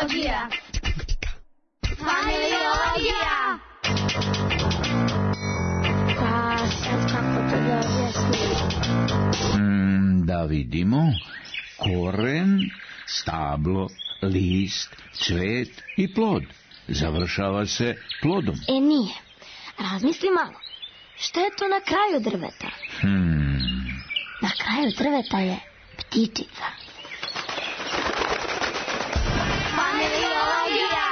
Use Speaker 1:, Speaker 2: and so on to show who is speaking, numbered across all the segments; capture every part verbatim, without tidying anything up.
Speaker 1: Familiologija. Familiologija.
Speaker 2: Pa sad kako to da objasnim?
Speaker 3: Mm, da vidimo. Koren, stablo, list, cvet i plod. Završava se plodom.
Speaker 2: E nije. Razmisli malo. Šta je to na kraju drveta?
Speaker 3: Hmm.
Speaker 2: Na kraju drveta je ptičica.
Speaker 1: Familiologija.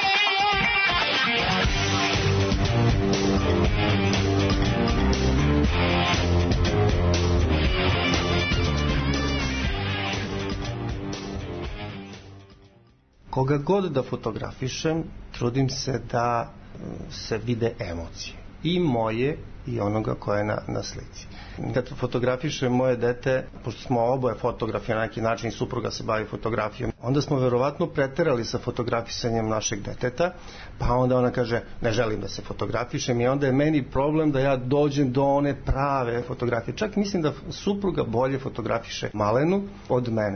Speaker 4: Koga god da fotografišem, trudim se da se vide emocije. I moje i onoga koja je na, na slici. Kad fotografišem moje dete, pošto smo oboje fotografi na neki način i supruga se bavi fotografijom, onda smo verovatno preterali sa fotografisanjem našeg deteta, pa onda ona kaže ne želim da se fotografišem i onda je meni problem da ja dođem do one prave fotografije. Čak mislim da supruga bolje fotografiše Malenu od mene.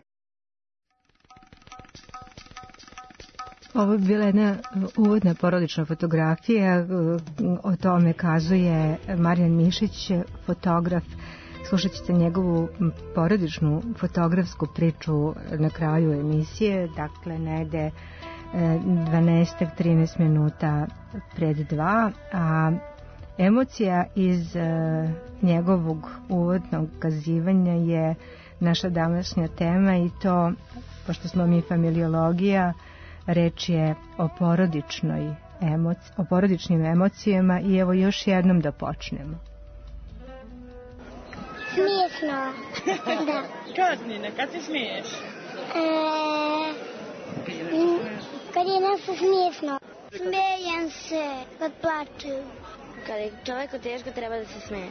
Speaker 5: Ovo je bila jedna uvodna porodična fotografija, o tome kazuje Marijan Mišić, fotograf. Slušat ćete njegovu porodičnu fotografsku priču na kraju emisije, dakle negde dvanaest do trinaest minuta pred dva, a emocija iz njegovog uvodnog kazivanja je naša današnja tema i to, pošto smo mi familiologija, reč je o porodičnoj emoci, o porodičnim emocijama i evo još jednom da počnemo.
Speaker 2: Smiješno. Da.
Speaker 6: Kad, Nina, kad se smiješ?
Speaker 2: E, kad je nešto smiješno. Smijem se kad plaču.
Speaker 6: Kad je čoveku teško, treba da se smeje.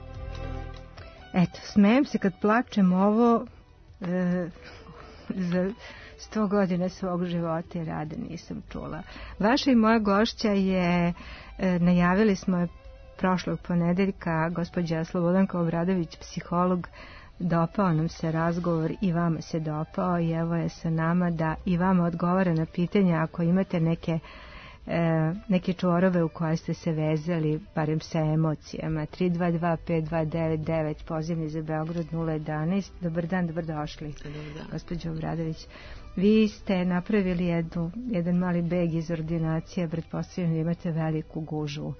Speaker 5: Eto, smijem se kad plačem. Ovo e, za sto godina svog života i rada nisam čula. Vaša i moja gošća je, e, najavili smo je prošlog ponedeljka, gospođa Slobodanka Obradović, psiholog. Dopao nam se razgovor i vama se dopao i evo je sa nama da i vama odgovara na pitanja ako imate neke e, neke čvorove u koje ste se vezali, barem sa emocijama. Tri dva dva pet dva devet devet, pozivni za Beograd nula jedanaest. Dobar dan, dobrodošli.
Speaker 7: Dobar dan.
Speaker 5: Gospođo Obradović, vi ste napravili jednu, jedan mali beg iz ordinacije, pretpostavljam da imate veliku gužvu,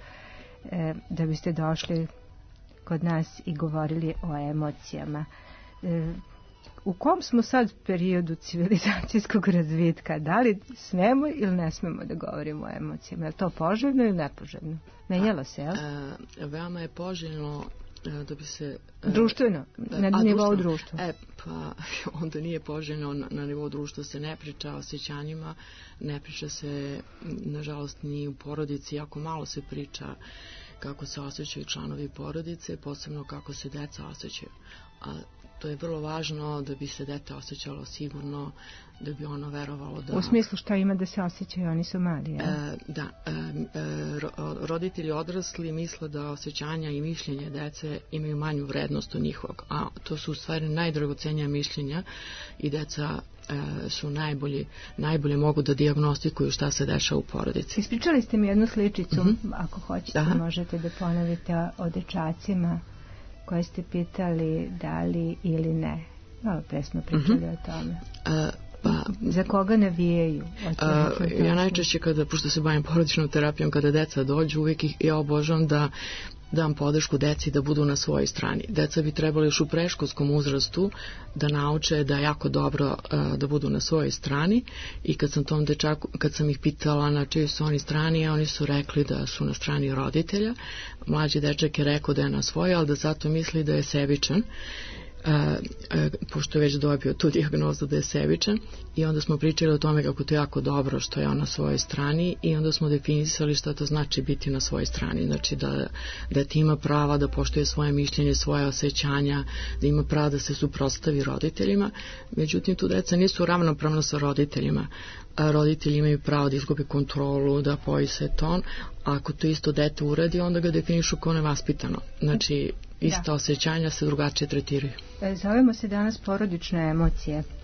Speaker 5: e, da biste došli kod nas i govorili o emocijama. E, u kom smo sad periodu civilizacijskog razvitka? Da li smemo ili ne smemo da govorimo o emocijama? Je li to poželjno ili nepoželjno? Menjalo se, jel?
Speaker 7: E, veoma je poželjno da bi se...
Speaker 5: Društveno, na
Speaker 7: a,
Speaker 5: nivou društva.
Speaker 7: E, pa onda nije poželjno, na, na nivou društva se ne priča o osjećanjima, ne priča se, nažalost, ni u porodici, jako malo se priča kako se osjećaju članovi porodice, posebno kako se deca osjećaju. A to je vrlo važno da bi se dete osjećalo sigurno, da bi ono verovalo da...
Speaker 5: U smislu šta ima da se osjećaju, oni su mali, ja?
Speaker 7: E, da, e, e, roditelji odrasli misle da osjećanja i mišljenje dece imaju manju vrednost od njihovog, a to su u stvari najdragocenija mišljenja i deca e, su najbolji, najbolje mogu da dijagnostikuju šta se dešava u porodici.
Speaker 5: Ispričali ste mi jednu sličicu, mm-hmm. ako hoćete,
Speaker 7: Aha.
Speaker 5: možete da ponovite o dečacima koje ste pitali da li ili ne. Malo pre smo pričali mm-hmm. o tome.
Speaker 7: E, pa,
Speaker 5: za koga navijaju?
Speaker 7: A, ja najčešće kada, pošto se bavim porodičnom terapijom, kada deca dođu, uvijek ih ja obožavam da dam podršku deci da budu na svojoj strani. Deca bi trebali još u predškolskom uzrastu da nauče da je jako dobro uh, da budu na svojoj strani i kad sam tom dečaku, kad sam ih pitala na čijoj su oni strani, oni su rekli da su na strani roditelja. Mlađi dečak je rekao da je na svojoj, ali da zato misli da je sebičan. Uh, uh, pošto je već dobio tu dijagnozu da je sebičan i onda smo pričali o tome kako to je jako dobro što je on na svojoj strani i onda smo definisali šta to znači biti na svojoj strani, znači da, da ti ima prava da poštuje svoje mišljenje, svoje osjećanja, da ima prava da se suprotstavi roditeljima, međutim tu deca nisu ravnopravno sa roditeljima. A roditelji imaju pravo da izgube kontrolu, da povise ton, a ako to isto dete uradi, onda ga definišu kao nevaspitano. Znači, ista da. osjećanja se drugačije tretiraju.
Speaker 5: Zovemo se danas porodične emocije.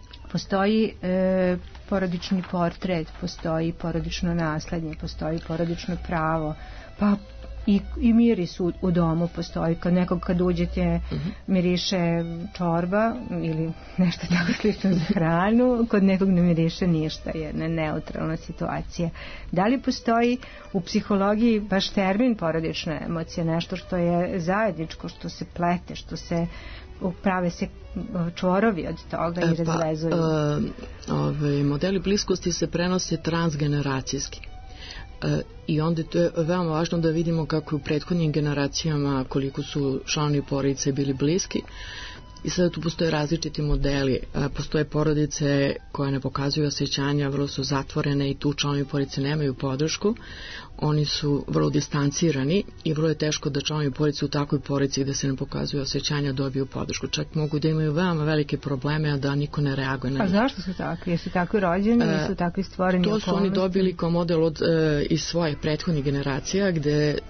Speaker 5: Postoji e, porodični portret, postoji porodično naslednje, postoji porodično pravo, pa i, i miris u, u domu postoji. Kad nekog kad uđete uh-huh. miriše čorba ili nešto tako slično za hranu, kod nekog ne miriše ništa, jedna neutralna situacija. Da li postoji u psihologiji baš termin porodična emocija, nešto što je zajedničko, što se plete, što se prave se čvorovi od toga i
Speaker 7: pa,
Speaker 5: razvezuju?
Speaker 7: Uh, ove, modeli bliskosti se prenose transgeneracijski. E, i onda to je veoma važno da vidimo kako u prethodnim generacijama koliko su članovi porodice bili bliski i sada tu postoje različiti modeli. E, postoje porodice koje ne pokazuju osjećanja, vrlo su zatvorene i tu članovi porodice nemaju podršku, oni su vrlo distancirani i vrlo je teško da članovi porodice u takvoj porodici gde se ne pokazuju osjećanja dobiju podršku. Čak mogu da imaju veoma velike probleme, a da niko ne reaguje na njih.
Speaker 5: A zašto su takvi? Jesu takvi rođeni ili su takvi stvoreni
Speaker 7: to
Speaker 5: okolnosti?
Speaker 7: To su oni dobili kao model od, e, iz svojih prethodnih generacija gde e,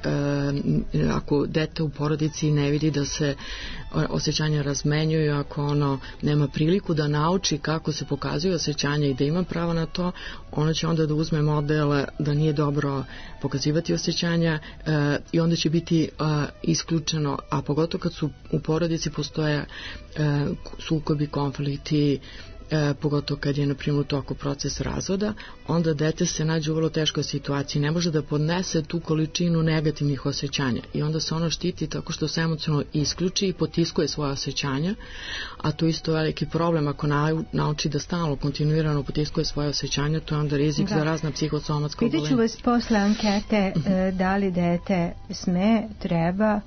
Speaker 7: ako dete u porodici ne vidi da se osjećanja razmenjuju, ako ono nema priliku da nauči kako se pokazuju osjećanja i da ima pravo na to, ono će onda da uzme model da nije dobro pokazivati osjećanja e, i onda će biti e, isključeno, a pogotovo kad su u porodici postoje e, sukobi, konflikti, e, pogotovo kad je na primjer u toku proces razvoda, onda dete se nađe u vrlo teškoj situaciji, ne može da podnese tu količinu negativnih osjećanja i onda se ono štiti tako što se emocionalno isključi i potiskuje svoje osjećanja, a to isto veliki problem ako nauči da stalno kontinuirano potiskuje svoje osjećanja, to je onda rizik da. za razna psihosomatska obolenja.
Speaker 5: Pitaću vas posle ankete da li dete sme, treba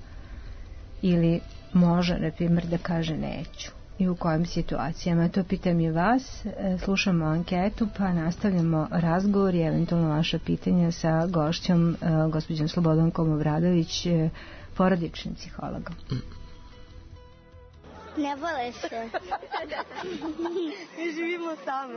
Speaker 5: ili može, na primjer, da kaže neću i u kojim situacijama. To pitam i vas. Slušamo anketu pa nastavljamo razgovor i eventualno vaša pitanja sa gošćom gospođom Slobodonkom Obradović, porodičnim psihologom.
Speaker 2: Ne vole se.
Speaker 6: Mi živimo same.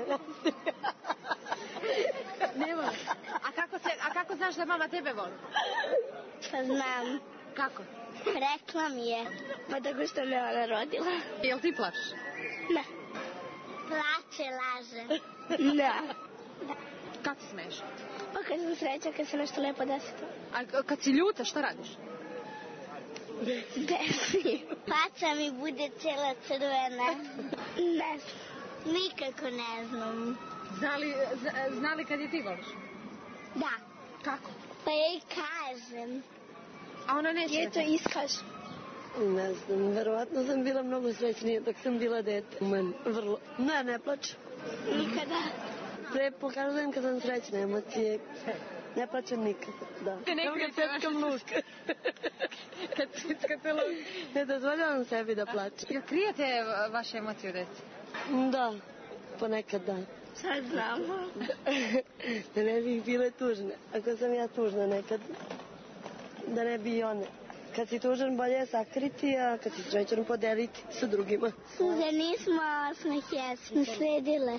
Speaker 6: Ne vole. A kako, se, a kako znaš da mama tebe voli?
Speaker 2: Pa znam.
Speaker 6: Kako?
Speaker 2: Rekla mi je. Pa tako što me ona rodila.
Speaker 6: Jel ti plačeš?
Speaker 2: Ne. Plače, laže. Da.
Speaker 6: Kad se smeješ?
Speaker 2: Pa kad sam sreća, kad se nešto lepo desi.
Speaker 6: A kad si ljuta, šta radiš?
Speaker 2: Desi. Faca mi bude cijela crvena. Ne znam. Nikako ne znam.
Speaker 6: Znali, znali kad je ti voliš?
Speaker 2: Da.
Speaker 6: Kako?
Speaker 2: Pa ja i kažem.
Speaker 6: A ona neće?
Speaker 2: Je to iskaže.
Speaker 1: Ne znam, verovatno sam bila mnogo srećnija dok sam bila dete. Man, vrlo. Ne, ne plačem.
Speaker 2: Nikada.
Speaker 1: Pre pokazujem kad sam srećna emocije. Ne plačem nikad, da.
Speaker 6: Evo kad ceckam luk. Kad ceckate luk.
Speaker 1: Ne dozvoljavam sebi da plačem.
Speaker 6: Jel krijete vaše emocije u deci?
Speaker 1: Da, ponekad da.
Speaker 2: Sad znamo.
Speaker 1: Da ne bi bile tužne. Ako sam ja tužna nekad, da ne bi i one. Kad si tužan bolje je sakriti, a kad si srećan podeliti sa drugima.
Speaker 2: Suze nismo, smeh jesmo sredile.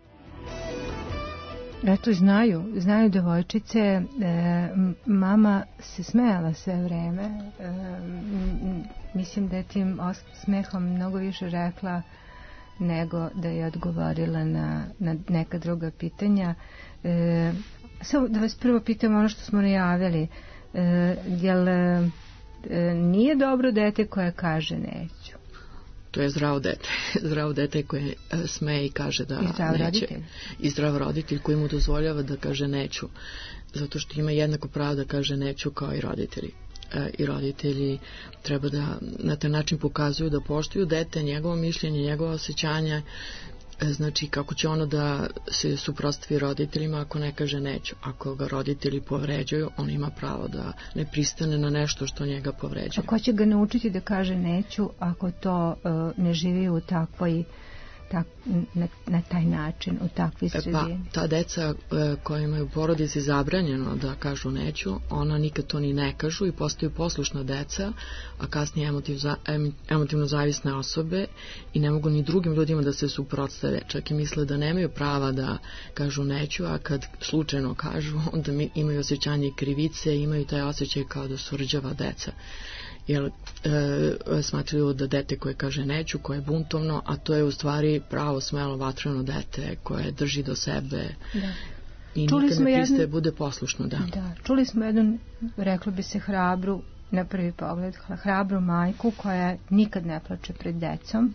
Speaker 5: Eto, znaju, znaju devojčice, e, mama se smejala sve vreme, e, m, mislim da je tim smehom mnogo više rekla nego da je odgovorila na, na neka druga pitanja. E, samo da vas prvo pitam ono što smo najavili, e, jel e, nije dobro dete koje kaže neću?
Speaker 7: To je zdravo dete. Zdravo dete koje smeje i kaže da
Speaker 5: I zdrav
Speaker 7: neće.
Speaker 5: Roditelj.
Speaker 7: I zdrav roditelj koji mu dozvoljava da kaže neću. Zato što ima jednako pravo da kaže neću kao i roditelji. E, I roditelji treba da na taj način pokazuju da poštuju dete, njegovo mišljenje, njegovo osjećanje. E, znači kako će ono da se suprotstavi roditeljima ako ne kaže neću. Ako ga roditelji povređuju, on ima pravo da ne pristane na nešto što njega povređuje.
Speaker 5: A ko će ga naučiti da kaže neću ako to uh, ne živi u takvoj tak, na, na taj način, u takvoj sredini?
Speaker 7: Pa, ta deca e, koja imaju u porodici zabranjeno da kažu neću, ona nikad to ni ne kažu i postaju poslušna deca, a kasnije emotiv, em, emotivno zavisne osobe i ne mogu ni drugim ljudima da se suprotstave. Čak i misle da nemaju prava da kažu neću, a kad slučajno kažu, onda mi imaju osjećanje krivice i imaju taj osjećaj kao da su rđava deca. jer e, smatraju da dete koje kaže neću, koje je buntovno, a to je u stvari pravo, smelo, vatreno dete koje drži do sebe da. I čuli nikad ne pristaje, jednu... bude poslušno. Da.
Speaker 5: Da. Čuli smo jednu, reklo bi se, hrabru, na prvi pogled, hrabru majku koja nikad ne plače pred decom,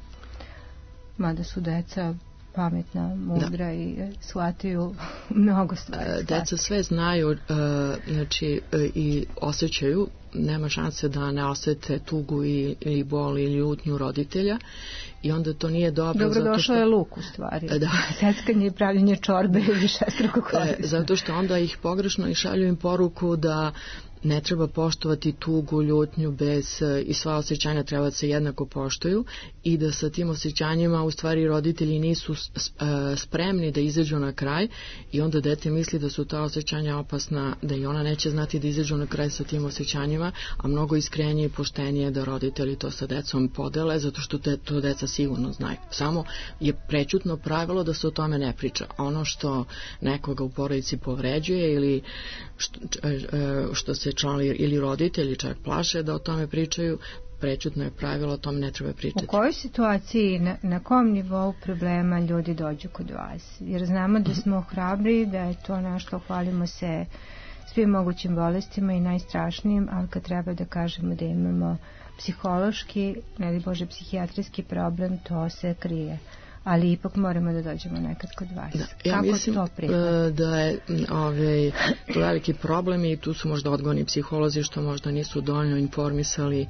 Speaker 5: mada su deca pametna, mudra da. I shvataju mnogo stvari.
Speaker 7: Deca sve znaju, znači, i osjećaju, nema šanse da ne osete tugu ili bol ili ljutnju roditelja i onda to nije dobro.
Speaker 5: Dobro došao što... je luk u stvari. Da. Seckanje i pravljenje čorbe ili šestruko korisno.
Speaker 7: Zato što onda ih pogrešno i šalju im poruku da ne treba poštovati tugu, ljutnju, bez i sva osjećanja treba da se jednako poštuju i da sa tim osjećanjima u stvari roditelji nisu spremni da izađu na kraj i onda dete misli da su ta osjećanja opasna, da i ona neće znati da izađu na kraj sa tim osjećanjima, a mnogo iskrenije i poštenije da roditelji to sa decom podele, zato što te, to deca sigurno znaju. Samo je prećutno pravilo da se o tome ne priča. Ono što nekoga u porodici povređuje ili što, što se članovi ili roditelji čak plaše da o tome pričaju, prećutno je pravilo, o tome ne treba pričati.
Speaker 5: U kojoj situaciji, na, na kom nivou problema ljudi dođu kod vas? Jer znamo da smo hrabri, da je to nešto, hvalimo se svim mogućim bolestima i najstrašnijim, ali kad treba da kažemo da imamo psihološki, ne li Bože, psihijatrijski problem, to se krije. Ali ipak moramo da dođemo nekad kod vas.
Speaker 7: Da, ja
Speaker 5: Kako
Speaker 7: mislim
Speaker 5: to prihvatiti?
Speaker 7: Da je ovaj, to veliki problem i tu su možda odgovorni psiholozi što možda nisu dovoljno informisali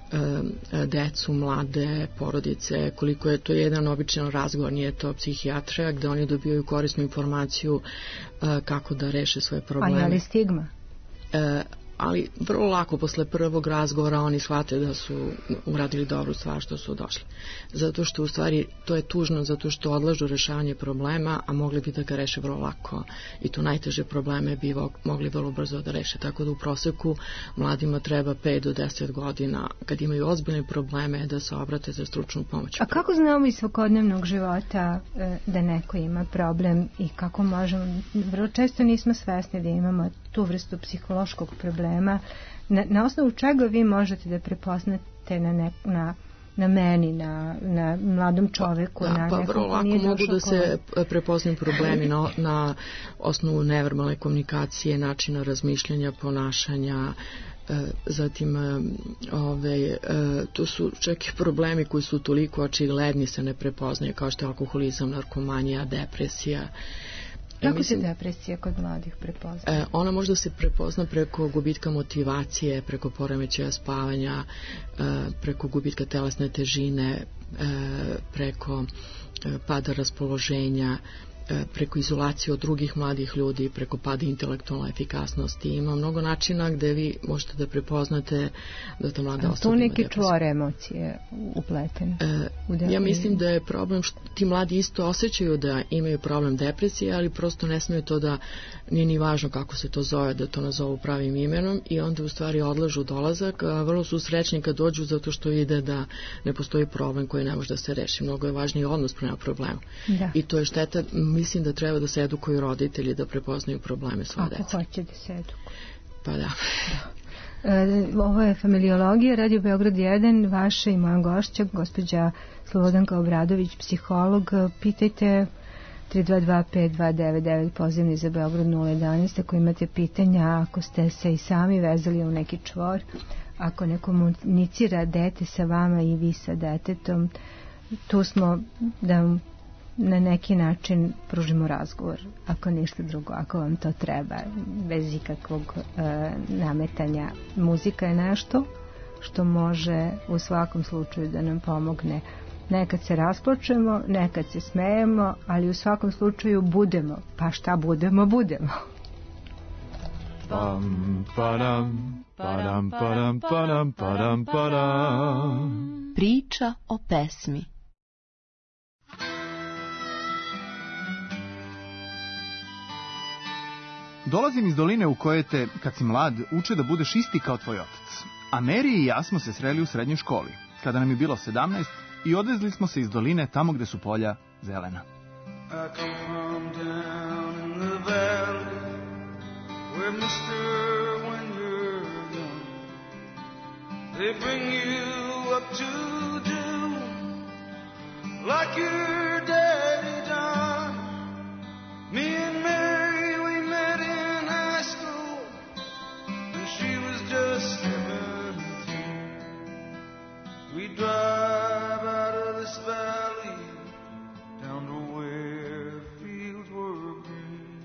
Speaker 7: e, decu, mlade, porodice, koliko je to jedan običan razgovor, nije to psihijatra, gde oni dobijaju korisnu informaciju e, kako da reše svoje probleme.
Speaker 5: A je li stigma?
Speaker 7: E, ali vrlo lako posle prvog razgovora oni shvate da su uradili dobru stvar što su došli. Zato što u stvari to je tužno, zato što odlažu rešavanje problema, a mogli bi da ga reše vrlo lako i tu najteže probleme bi mogli vrlo brzo da reše. Tako da u proseku mladima treba pet do deset godina kad imaju ozbiljne probleme da se obrate za stručnu pomoć.
Speaker 5: A kako znamo iz svakodnevnog života da neko ima problem i kako možemo, vrlo često nismo svesni da imamo tu vrstu psihološkog problema. Na, na osnovu čega vi možete da prepoznate na, ne, na, na meni, na, na mladom čoveku,
Speaker 7: da,
Speaker 5: na
Speaker 7: pa
Speaker 5: nekom
Speaker 7: vrlo lako mogu da se prepoznaju problemi na, na osnovu neverbalne komunikacije, načina razmišljanja, ponašanja, zatim ove, to su čak i problemi koji su toliko očigledni se ne prepoznaju, kao što je alkoholizam, narkomanija, depresija.
Speaker 5: Kako mislim, se depresija kod mladih prepozna?
Speaker 7: E, ona možda se prepozna preko gubitka motivacije, preko poremećaja spavanja, e, preko gubitka telesne težine, e, preko e, pada raspoloženja, preko izolacije od drugih mladih ljudi, preko pada intelektualne efikasnosti. Ima mnogo načina gde vi možete da prepoznate da ta mlada osoba ima depresiju. Tu neki čvor emocije upleten? E, ja mislim da je problem što ti mladi isto osjećaju da imaju problem depresije, ali prosto ne smiju to da, nije ni važno kako se to zove, da to nazovu pravim imenom i onda u stvari odlažu dolazak. A vrlo su srećni kad dođu zato što vide da ne postoji problem koji ne može da se reši. Mnogo je važniji odnos prema problemu. Da. I to je šteta. Mislim da treba da se edukuju roditelji da prepoznaju probleme svoje dece.
Speaker 5: Ako hoće da se edukuju.
Speaker 7: Pa da. da.
Speaker 5: E, ovo je Familiologija, Radio Beograd jedan, vaša i moja gošća, gospođa Slobodanka Obradović, psiholog. Pitajte tri dva dva pet dva devet devet, pozivni za Beograd nula jedanaest, ako imate pitanja, ako ste se i sami vezali u neki čvor, ako ne komunicira dete sa vama i vi sa detetom, tu smo da na neki način pružimo razgovor, ako ništa drugo, ako vam to treba, bez ikakvog e, nametanja. Muzika je nešto što može u svakom slučaju da nam pomogne. Nekad se rasplačemo, nekad se smejemo, ali u svakom slučaju budemo. Pa šta budemo, budemo. Pam, padam, padam, padam, padam, padam, padam.
Speaker 8: Priča o pesmi.
Speaker 9: Dolazim iz doline u kojoj te, kad si mlad, uče da budeš isti kao tvoj otac. A Mary i ja smo se sreli u srednjoj školi, kada nam je bilo sedamnaest, i odvezli smo se iz doline tamo gde su polja zelena. I come from down in the valley, where mister when you're young,
Speaker 10: they bring you up to do like your daddy done. Me and Mary, we met in high school when she was just seventeen. We drive out of this valley down to where fields were green.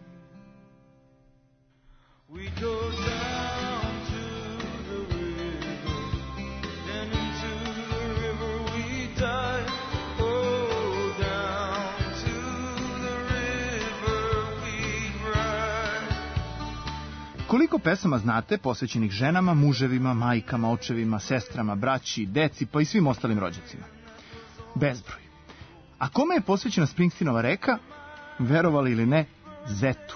Speaker 10: We go down to the river, and into the river we dive. Oh, down to the river we ride.
Speaker 9: Koliko pesama znate posvećenih ženama, muževima, majkama, očevima, sestrama, braći, deci, pa i svim ostalim rođacima? Bezbroj. A kome je posvećena Springsteenova Reka? Verovali ili ne, zetu.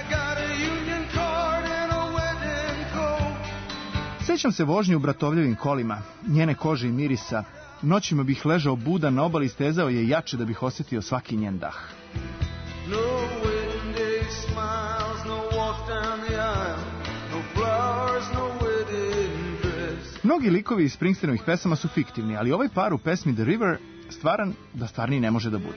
Speaker 9: Sećam se vožnje u bratovljevim kolima, njene kože i mirisa. Noćima bih ležao budan na obali, stezao je jače da bih osjetio svaki njen dah. Mnogi likovi iz Springsteenovih pesama su fiktivni, ali ovaj par u pesmi The River stvaran da stvarniji ne može da bude.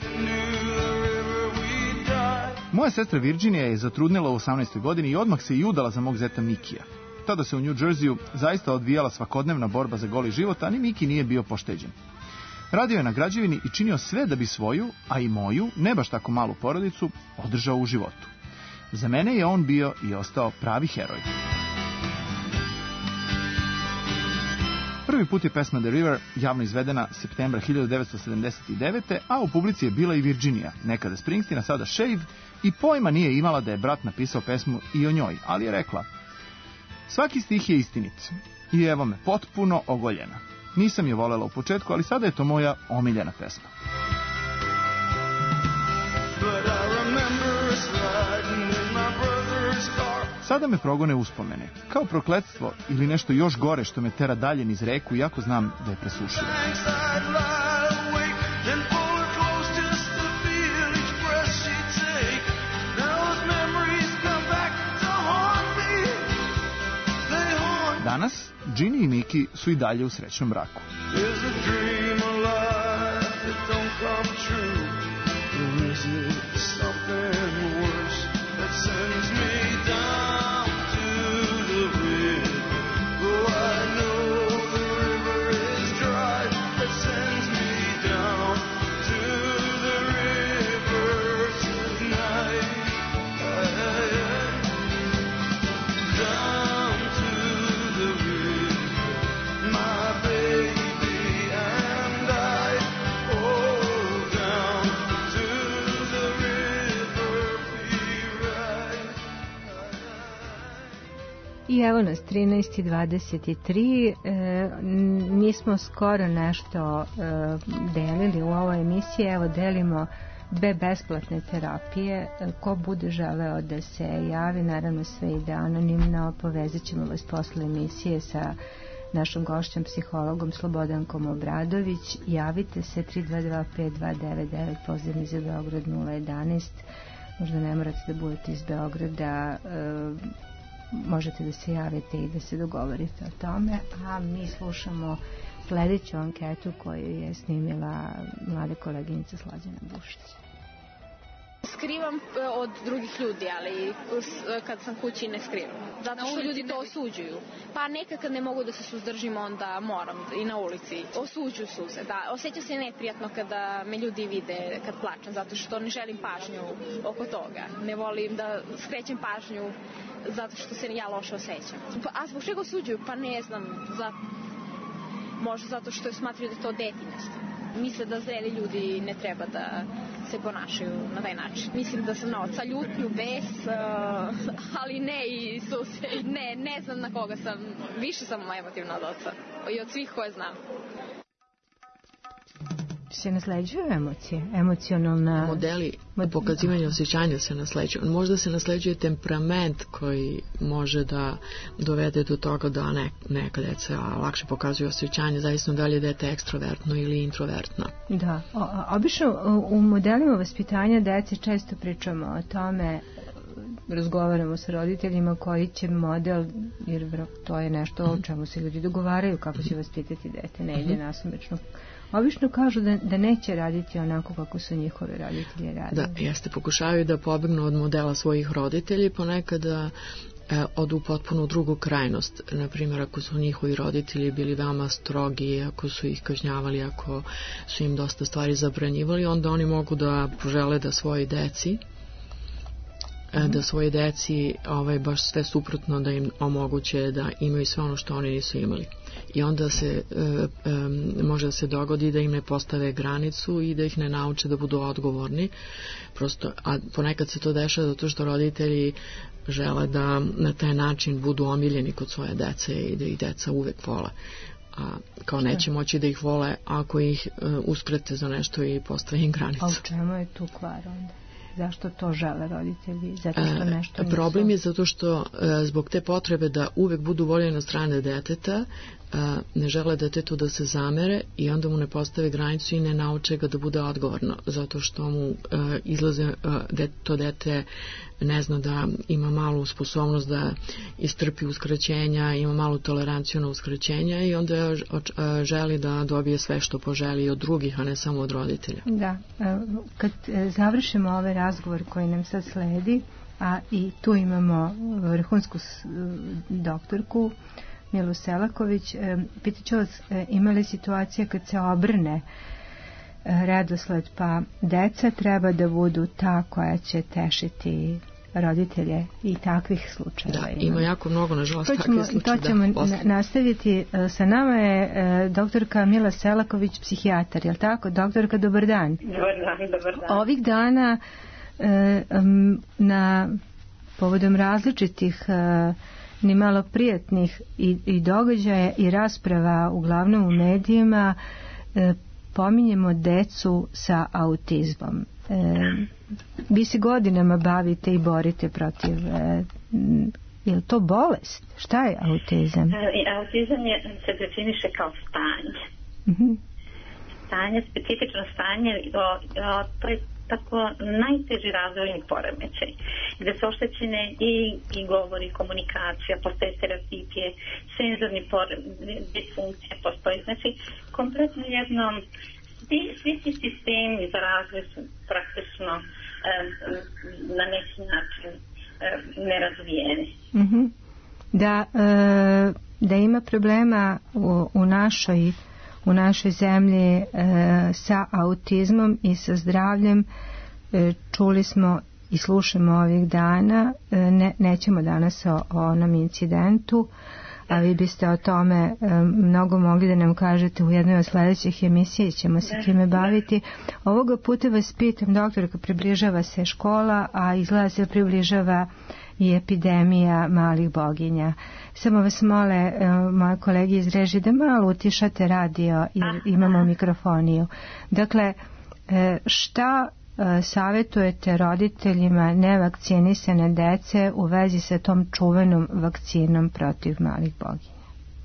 Speaker 9: Moja sestra Virginija je zatrudnila u osamnaestoj godini i odmah se i udala za mog zeta Mikija. Tada se u New Jerseyu zaista odvijala svakodnevna borba za goli život, a ni Miki nije bio pošteđen. Radio je na građevini i činio sve da bi svoju, a i moju, ne baš tako malu porodicu, održao u životu. Za mene je on bio i ostao pravi heroj. Prvi put je pesma The River javno izvedena septembra hiljadu devetsto sedamdeset devete. a u publici je bila i Virginia, nekada Springsteen, a sada Shave, i pojma nije imala da je brat napisao pesmu i o njoj, ali je rekla: svaki stih je istinit i evo me potpuno ogoljena. Nisam je volela u početku, ali sada je to moja omiljena pesma. Sada me progone uspomene, kao prokletstvo ili nešto još gore što me tera dalje niz reku, iako znam da je presušila. Danas, Ginny i Miki su i dalje u srećnom braku.
Speaker 5: I evo nas, trinaest i dvadeset tri, e, nismo skoro nešto e, delili u ovoj emisiji, evo delimo dve besplatne terapije. E, ko bude želeo da se javi, naravno sve ide anonimno, povezat ćemo vas posle emisije sa našom gošćom, psihologom Slobodankom Obradović. Javite se tri dva dva pet dva devet devet, pozivni za Beograd nula jedanaest, možda ne morate da budete iz Beograda, e, možete da se javite i da se dogovorite o tome, a mi slušamo sledeću anketu koju je snimila mlada koleginica Slađana Bušić.
Speaker 6: Skrivam od drugih ljudi, ali kad sam kući ne skrivam. Zato što ljudi to osuđuju. Pa nekad kad ne mogu da se suzdržim, onda moram i na ulici. Osuđuju suze, da. Osjećam se neprijatno kada me ljudi vide kad plačem, zato što ne želim pažnju oko toga. Ne volim da skrećem pažnju zato što se ja loše osjećam. Pa, a zbog čega osuđuju? Pa ne znam, za... možda zato što smatraju da je to detinjstvo. Misle da zreli ljudi ne treba da se ponašaju na taj način. Mislim da sam na oca ljutnju, bes, uh, ali ne i suse. Ne, ne znam na koga sam. Više sam emotivna od oca i od svih koje znam.
Speaker 5: Se nasleđuju emocije, emocionalna...
Speaker 7: Modeli pokazivanja osjećanja se nasleđuju. Možda se nasleđuje temperament koji može da dovede do toga da ne, neka deca lakše pokazuju osjećanje, zavisno da li je dete ekstrovertno ili introvertno.
Speaker 5: Da, o, obično u modelima vaspitanja dece često pričamo o tome razgovaramo sa roditeljima koji će model, jer to je nešto o čemu se ljudi dogovaraju kako će vaspitati dete, ne ide nasumično. Obično kažu da, da neće raditi onako kako su njihovi roditelji radili.
Speaker 7: Da, jeste, pokušavaju da pobegnu od modela svojih roditelji, ponekada e, odu potpuno u drugu krajnost. Naprimjer, ako su njihovi roditelji bili veoma strogi, ako su ih kažnjavali, ako su im dosta stvari zabranjivali, onda oni mogu da požele da svoji deci da svoje deci ovaj, baš sve suprotno, da im omoguće da imaju sve ono što oni nisu imali. I onda se e, e, može da se dogodi da im ne postave granicu i da ih ne nauče da budu odgovorni. Prosto, a ponekad se to dešava zato što roditelji žele da na taj način budu omiljeni kod svoje dece i da ih deca uvek vole. A kao neće moći da ih vole ako ih e, uskrate za nešto i postave im granicu.
Speaker 5: A u čemu je tu kvar onda? Zašto to žele roditelji? Zato što nešto nisu...
Speaker 7: Problem je zato što zbog te potrebe da uvek budu voljeni od strane deteta, ne žele detetu da se zamere i onda mu ne postave granicu i ne nauče ga da bude odgovorno, zato što mu izlaze to dete ne zna da ima malu sposobnost da istrpi uskraćenja, ima malu toleranciju na uskraćenja i onda želi da dobije sve što poželi od drugih, a ne samo od roditelja.
Speaker 5: Da, kad završimo ovaj razgovor koji nam sad sledi, a i tu imamo vrhunsku doktorku Milu Selaković, pitat ću vas, ima li situacija kad se obrne redosled, pa deca treba da budu ta koja će tešiti roditelje i takvih slučajeva.
Speaker 7: Da, ima jako mnogo, nažalost,
Speaker 5: takvih slučajeva. To ćemo
Speaker 7: da,
Speaker 5: nastaviti. Sa nama je doktorka Mila Selaković, psihijatar, je li tako? Doktorka, dobar dan.
Speaker 11: Dobar dan, dobar dan.
Speaker 5: Ovih dana na povodom različitih ni malo prijatnih i, i događaja i rasprava uglavnom u medijima pominjemo decu sa autizmom. E, vi se godinama bavite i borite protiv, e, je li to bolest? Šta je autizam?
Speaker 11: Autizam je, se definiše kao stanje.
Speaker 5: Mm-hmm.
Speaker 11: Stanje, specifično stanje, o, o, to je tako najteži razvojni poremećaj, gde su oštećene i, i govori, i komunikacija, postoje stereotipije, senzorni disfunkcije postoji. Znači, kompletno jedno, svi, svi ti sistemi za razvoj su praktično um, na neki način um, nerazvijeni.
Speaker 5: Mm-hmm. Da, e, da ima problema u, u našoj u našoj zemlji e, sa autizmom i sa zdravljem e, čuli smo i slušamo ovih dana, e, ne, nećemo danas o, o onom incidentu, a vi biste o tome e, mnogo mogli da nam kažete u jednoj od sledećih emisija, ćemo se time baviti. Ovoga puta vas pitam, doktorka, približava se škola, a izgleda se približava i epidemija malih boginja. Samo vas mole, moje kolege iz režije, da malo utišate radio i imamo mikrofoniju. Dakle, šta savjetujete roditeljima nevakcinisane dece u vezi sa tom čuvenom vakcinom protiv malih boginja?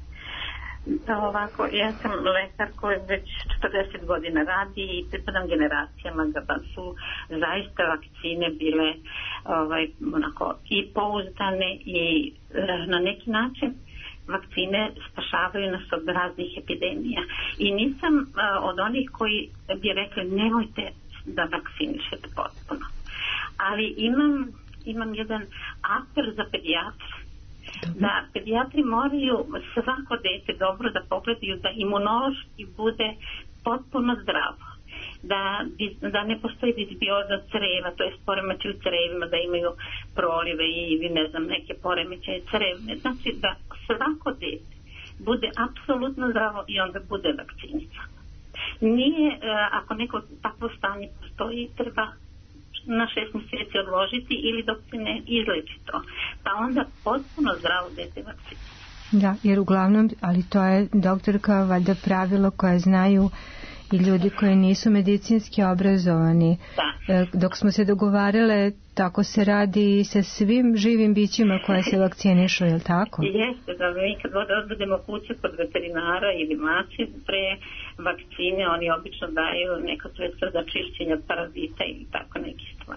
Speaker 11: Da, ovako, ja sam lekar koji već četrdeset godina radi i pripadam generacijama da su zaista vakcine bile ovaj, onako, i pouzdane i na neki način vakcine spašavaju nas od raznih epidemija. I nisam a, od onih koji bi rekli nemojte da vakcinišete potpuno. Ali imam, imam jedan apel za pedijatre. Da pedijatri moraju svako dete dobro da pogledaju da imunološki bude potpuno zdravo. Da, da ne postoji disbioza creva, to je poremećaj u crevima, da imaju prolive ili ne znam neke poremećaje crevne. Znači da svako dete bude apsolutno zdravo i onda bude vakcinica. Nije, ako neko takvo stanje postoji, treba na šest mjeseci odložiti ili dok se ne izleči to. Pa onda potpuno zdravo dete vakcina.
Speaker 5: Da, jer uglavnom, ali to je, doktorka, valjda pravilo koje znaju i ljudi koji nisu medicinski obrazovani.
Speaker 11: Da.
Speaker 5: Dok smo se dogovarale, tako se radi i sa svim živim bićima koje se vakcinišu, je li tako?
Speaker 11: Jeste, da mi kad odbudemo kuće kod veterinara ili maci pre vakcine, oni obično daju neka sredstva za čišćenje parazita i tako neke stvari.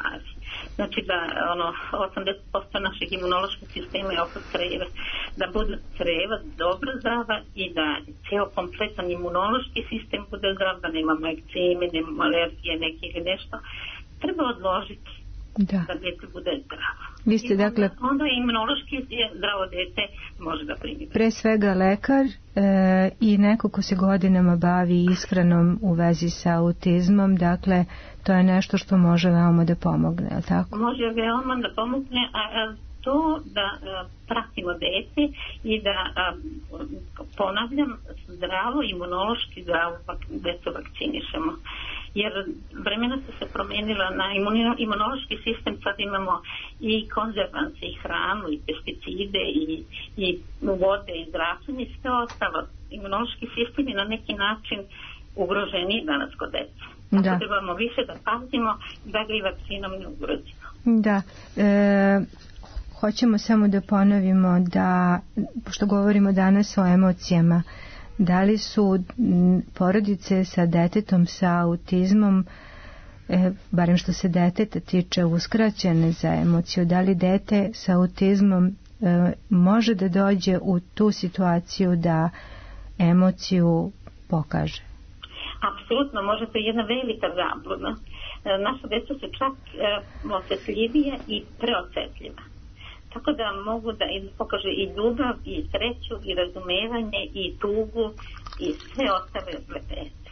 Speaker 11: znači da ono osamdeset posto našeg imunološkog sistema je oko creva, da budu creva dobro zdrava i da ceo kompletan imunološki sistem bude zdrav, da nemamo ekceme, nemamo alergije neke ili nešto, treba odložiti da, da dete bude zdravo.
Speaker 5: Vi ste,
Speaker 11: onda,
Speaker 5: dakle,
Speaker 11: onda imunološki zdravo dete može da primi.
Speaker 5: Pre svega lekar e, i neko ko se godinama bavi ishranom u vezi sa autizmom, dakle to je nešto što može veoma da pomogne, je li tako?
Speaker 11: Može veoma da pomogne, a, a to da a, pratimo dete i da a, ponavljam, zdravo, imunološki zdravo decu vakcinišemo. Jer vremena su se promenila na imunološki sistem, sad imamo i konzervanse, i hranu, i pesticide, i, i vode, i zračenje, i sve ostalo. Imunološki sistem je na neki način ugroženiji danas kod deca. Tako trebamo više da pazimo da ga i vakcinom ne ugrozimo.
Speaker 5: Da, e, hoćemo samo da ponovimo da, pošto govorimo danas o emocijama, da li su porodice sa detetom sa autizmom, e, barem što se deteta tiče, uskraćene za emociju, da li dete sa autizmom e, može da dođe u tu situaciju da emociju pokaže?
Speaker 11: Apsolutno, može, to je jedna velika zabluda. E, naša deca su čak e, osjetljivija i preosjetljiva. Tako da mogu da pokaže i ljubav, i sreću, i razumevanje, i tugu, i sve ostale lepete.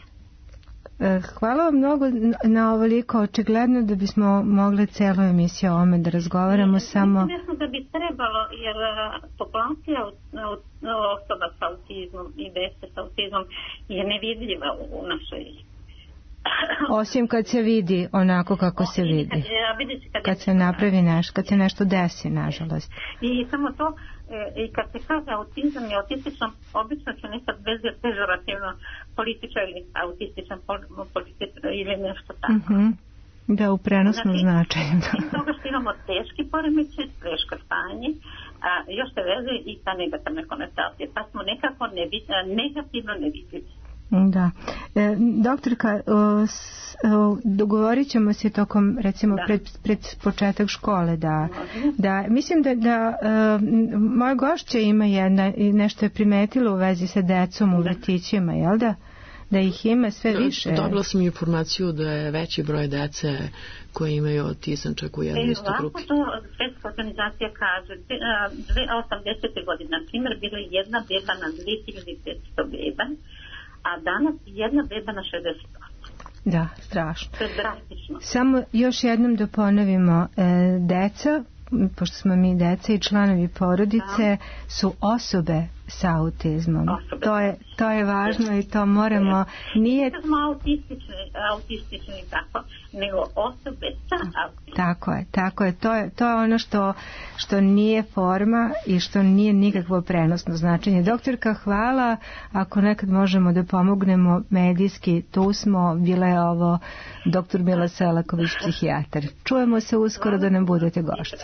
Speaker 5: Hvala vam mnogo na ovoliko. Očigledno da bismo mogli celu emisiju o ome da razgovaramo. Ne, samo...
Speaker 11: Mislim da bi trebalo, jer populacija osoba sa autizmom i dece sa autizmom je nevidljiva u našoj...
Speaker 5: Osim kad se vidi onako kako se vidi. Kad se napravi nešto, kad se nešto desi, nažalost.
Speaker 11: I samo to, i kad se kaže autizam i autističan, obično će nekad bez pežorativno političar ili autističan političar ili nešto tako.
Speaker 5: Mm-hmm. Da, u prenosnom znači, značaju.
Speaker 11: Iz toga što imamo teški poremećaj, teško stanje, a još se vezuje i ta negativna konotacija. Pa smo nekako nevi, negativno nevidljivi.
Speaker 5: Da. E, doktorka, o, s, o, dogovorit ćemo se tokom, recimo, da. pred, pred početak škole, da, da mislim da, da e, moja gošća ima jedna, nešto je primetila u vezi sa decom u vrtićima, jel da? Da ih ima sve više.
Speaker 7: Dobila sam informaciju da je veći broj dece koji imaju autizam čak u jednoj istoj grupi.
Speaker 11: E, ovako to Svetska organizacija kaže, osamdesete godine, na primjer, bilo je jedna beba na dvije hiljade petsto beba, a danas jedna beba na šezdeset posto.
Speaker 5: Da, strašno.
Speaker 11: To je drastično.
Speaker 5: Samo još jednom da ponovimo, e, deca, pošto smo mi deca i članovi porodice, da. su osobe sa autizmom. Osobe. To je, to je važno i to moramo... Nije...
Speaker 11: Ne smo autistični, autistični tako, nego osobe sa autizmom.
Speaker 5: Tako je, tako je. To je, to je ono što, što nije forma i što nije nikakvo prenosno značenje. Doktorka, hvala. Ako nekad možemo da pomognemo medijski, tu smo. Bila je ovo doktor Mila Selaković, psihijatar. Čujemo se uskoro da nam budete gošći.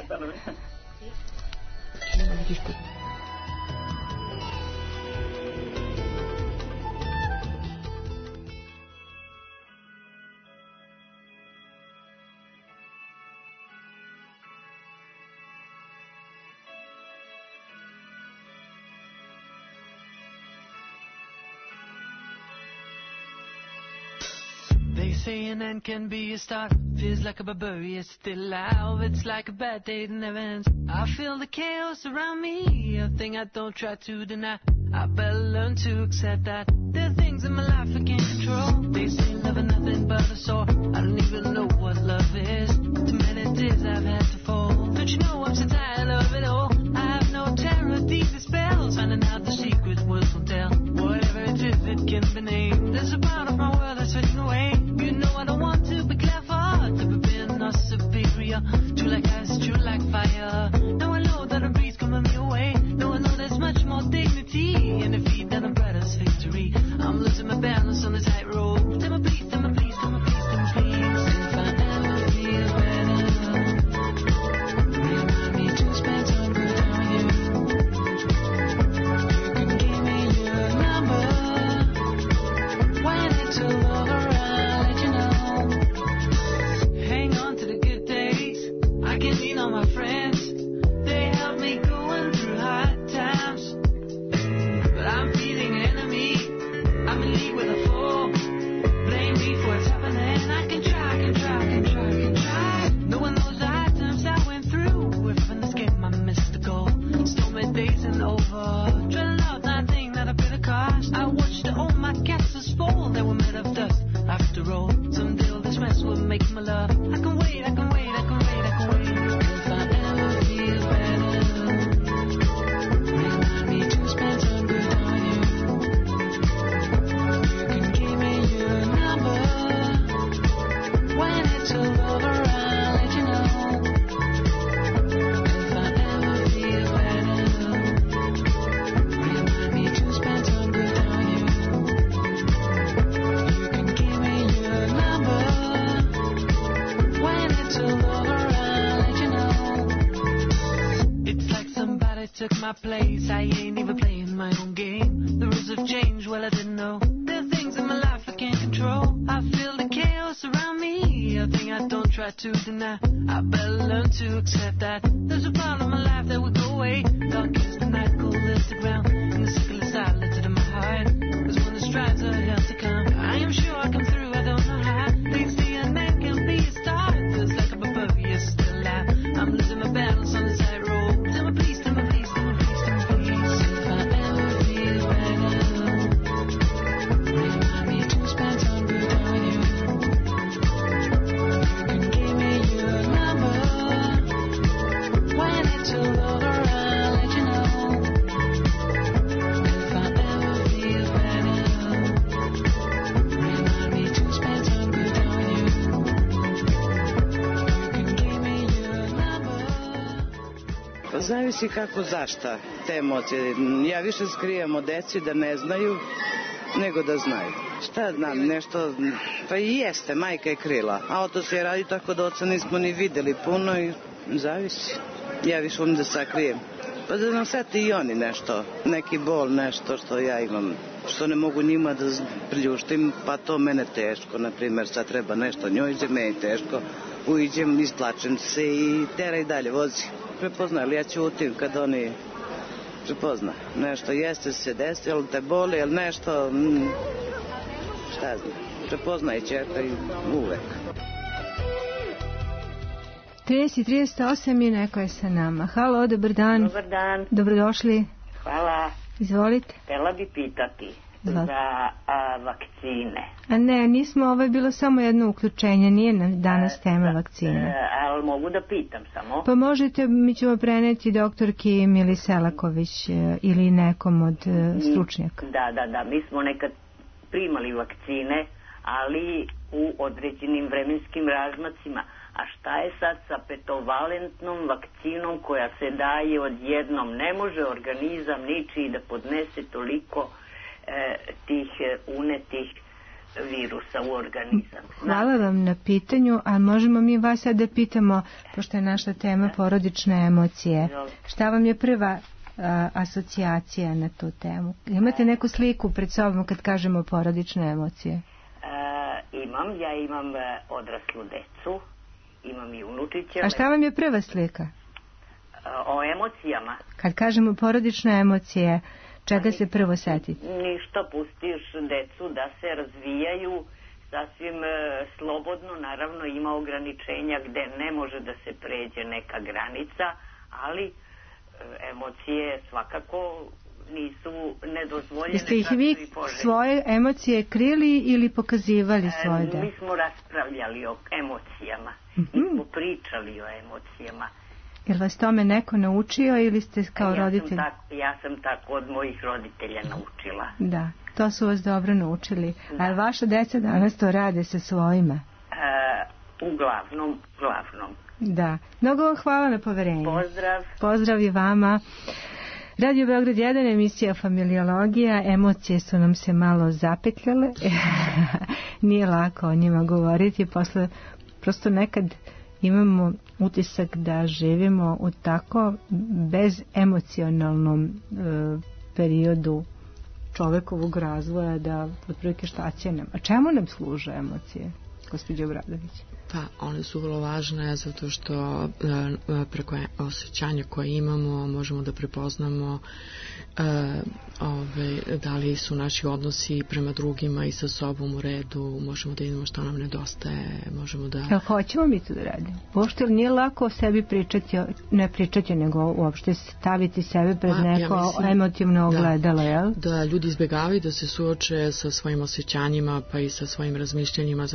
Speaker 12: They say an end can be a start. Feels like a barbarian still alive. It's like a bad day that never ends. I feel the chaos around me, a thing I don't try to deny. I better learn to accept that there are things in my life I can't control. They say love is nothing but a sore. I don't even know what love is. Too many days I've had to fall. Don't you know I'm so tired of it all? I have no terror of these spells. Finding out the secret words will tell. Whatever it is, it can be named. There's a part of my world that's fading away. You know I don't want to be clever, to be being or superior. True like ice, true like fire. Now I know that a breeze coming me away. Now I know there's much more dignity in defeat than a brother's victory. I'm losing my balance on the tightrope. Tell me please, tell me please, tell me please, tell me please. love. I can wait, I can wait, I can wait, I can wait. If I ever feel better, remind me to spend some good on you. You can give me your number. When it's all over, I'll let you know. If I ever feel better, remind me to spend some good on you. You can give me your number. When it's all over, I'll let you know. It's like somebody took my place. I ain't even playing my own game. The rules have changed, well, I didn't know. There are things in my life I can't control. I feel the chaos around me, a thing I don't try to deny. I better learn to accept that there's a part of my life that will go away. Dark as the night, cold as the ground, and the sickle is silenced in my heart. Cause when the strides are held to come, I am sure I come through, I don't know how. Things the end man can be a star. Feels like I'm above you, still alive. I'm losing my battles on the side road. Tell me please, tell me please, tell me please, tell me please. If I ever feel better, remind me to spend some good on you. You can give me your number. When it's all over, I'll let you know. If I ever feel better, remind me to spend some good on you. You can give me your number.
Speaker 13: Pa zavisi kako zašta te emocije. Ja više skrivam od deci da ne znaju nego da znaju. Šta znam, nešto, pa i jeste, majka je krila. Auto se je radi tako da oca nismo ni videli puno i zavisi. Ja više volim da sakrijem. Pa da nam sete i oni nešto, neki bol, nešto što ja imam, što ne mogu njima da priuštim, pa to mene teško. Naprimjer, sad treba nešto njoj, za meni teško, uiđem, isplačem se i tera i dalje vozi. Prepozna, ali ja ćutim kad oni prepozna. Nešto jeste se desi, ali te boli, ali nešto, mm, šta znam, prepozna i čerka i uvek.
Speaker 5: trinaest i trideset osam i neko je sa nama. Halo, dobar dan.
Speaker 14: Dobar dan.
Speaker 5: Dobrodošli.
Speaker 14: Hvala.
Speaker 5: Izvolite.
Speaker 14: Htela bi pitati
Speaker 5: Zval.
Speaker 14: za a, vakcine.
Speaker 5: A ne, nismo, ovo je bilo samo jedno uključenje, nije nam danas tema vakcine.
Speaker 14: E, ali mogu da pitam samo?
Speaker 5: Pa možete, mi ćemo preneti doktorki Mili Selaković e, ili nekom od e, stručnjaka.
Speaker 14: Da, da, da. Mi smo nekad primali vakcine, ali u određenim vremenskim razmacima. A šta je sad sa petovalentnom vakcinom koja se daje odjednom? Ne može organizam ničiji da podnese toliko e, tih e, unetih virusa u organizam.
Speaker 5: Hvala vam na pitanju, a možemo mi vas sad da pitamo, pošto je naša tema porodične emocije, šta vam je prva a, asocijacija na tu temu? Imate neku sliku pred sobom kad kažemo porodične emocije?
Speaker 14: E, imam, ja imam e, odraslu decu. Imam i unučiće.
Speaker 5: A šta vam je prva slika?
Speaker 14: O emocijama.
Speaker 5: Kad kažemo porodične emocije, čega se prvo setiti?
Speaker 14: Ništa, pustiš decu da se razvijaju sasvim e, slobodno. Naravno ima ograničenja gde ne može da se pređe neka granica, ali e, emocije svakako nisu nedozvoljene.
Speaker 5: Jeste ih vi svoje emocije krili ili pokazivali svoje?
Speaker 14: E, mi smo raspravljali o emocijama. Mi smo pričali o emocijama.
Speaker 5: Je li vas tome neko naučio ili ste kao
Speaker 14: ja
Speaker 5: roditelj?
Speaker 14: Sam tako, ja sam tako od mojih roditelja naučila.
Speaker 5: Da, to su vas dobro naučili. Da. A vaša deca danas to rade sa svojima?
Speaker 14: E, uglavnom, uglavnom.
Speaker 5: Da. Mnogo vam hvala na poverenju.
Speaker 14: Pozdrav.
Speaker 5: Pozdrav i vama. Radio Beograd jedan, emisija Familiologija. Emocije su nam se malo zapetljale. Nije lako o njima govoriti. Posle, prosto nekad imamo utisak da živimo u tako bezemocionalnom e, periodu čovekovog razvoja da otprilike šta će nam. A čemu nam služe emocije, gospođo Obradović?
Speaker 7: Pa, one su vrlo važne zato što e, preko osjećanja koje imamo možemo da prepoznamo e, ove, da li su naši odnosi prema drugima i sa sobom u redu, možemo da vidimo što nam nedostaje, možemo da...
Speaker 5: Jel hoćemo mi to da radimo? Uopšte li nije lako o sebi pričati, ne pričati, nego uopšte staviti sebe pred
Speaker 7: pa,
Speaker 5: neko
Speaker 7: ja mislim,
Speaker 5: emotivno ogledalo, jel?
Speaker 7: Da ljudi izbjegavaju da se suoče sa svojim osjećanjima pa i sa svojim razmišljanjima zato što bi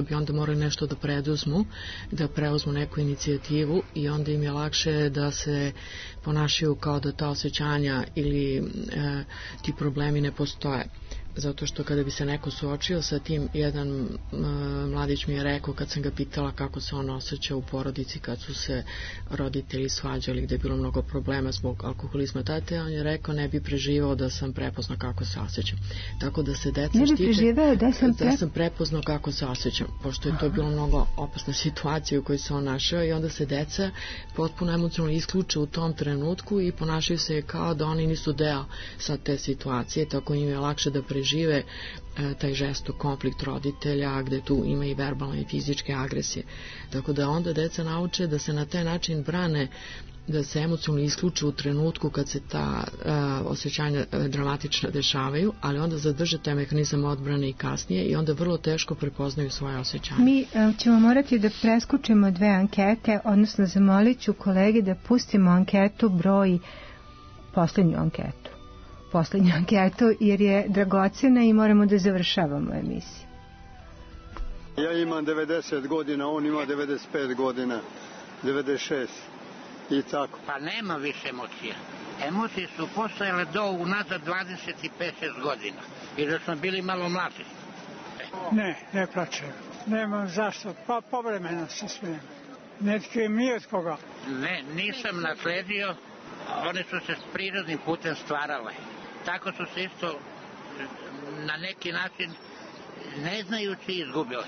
Speaker 7: bi onda morali nešto da preduzmu, da preuzmu neku inicijativu i onda im je lakše da se ponašaju kao da ta osjećanja ili e, ti problemi ne postoje. Zato što kada bi se neko suočio sa tim, jedan uh, mladić mi je rekao kad sam ga pitala kako se on osjeća u porodici kad su se roditelji svađali, gde je bilo mnogo problema zbog alkoholizma tate, on je rekao ne bi preživao da sam prepoznao kako se osjećam. Tako da se deca
Speaker 5: ne bi
Speaker 7: štite
Speaker 5: preživao da sam, pre...
Speaker 7: da sam prepoznao kako se osjećam, pošto je to Aha. bilo mnogo opasna situacija u kojoj se on našao i onda se deca potpuno emocionalno isključe u tom trenutku i ponašaju se kao da oni nisu deo sad te situacije, tako im je lakše da prežive žive e, taj žestok konflikt roditelja gde tu ima i verbalne i fizičke agresije. Tako da onda deca nauče da se na taj način brane, da se emocionalno isključe u trenutku kad se ta e, osjećanja e, dramatična dešavaju, ali onda zadrže taj mehanizam odbrane i kasnije i onda vrlo teško prepoznaju svoje osjećanje.
Speaker 5: Mi e, ćemo morati da preskočimo dve ankete, odnosno zamolit ću kolege da pustimo anketu broj, poslednju anketu. poslednju anketu, jer je dragocena i moramo da završavamo emisiju.
Speaker 15: Ja imam devedeset godina, on ima devedeset pet godina, devedeset šest i tako.
Speaker 16: Pa nema više emocija. Emocije su postojale do unazad dvadeset pet šest godina, jer smo bili malo mlađi.
Speaker 17: Ne, ne plaćaju. Nemam zašto, pa povremeno se smijem. Ne tkrijem ni od koga.
Speaker 16: Ne, nisam nasledio, one su se prirodnim putem stvarale. Tako su se isto na neki način ne znajući izgubile.